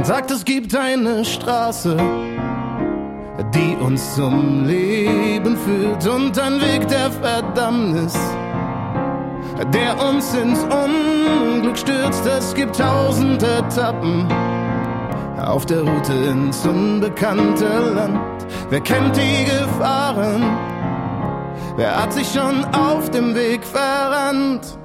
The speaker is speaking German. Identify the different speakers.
Speaker 1: sagt, es gibt eine Straße, die uns zum Leben führt, und ein Weg der Verdammnis, der uns ins Unglück stürzt. Es gibt 1000 Etappen auf der Route ins unbekannte Land. Wer kennt die Gefahren? Wer hat sich schon auf dem Weg verrannt?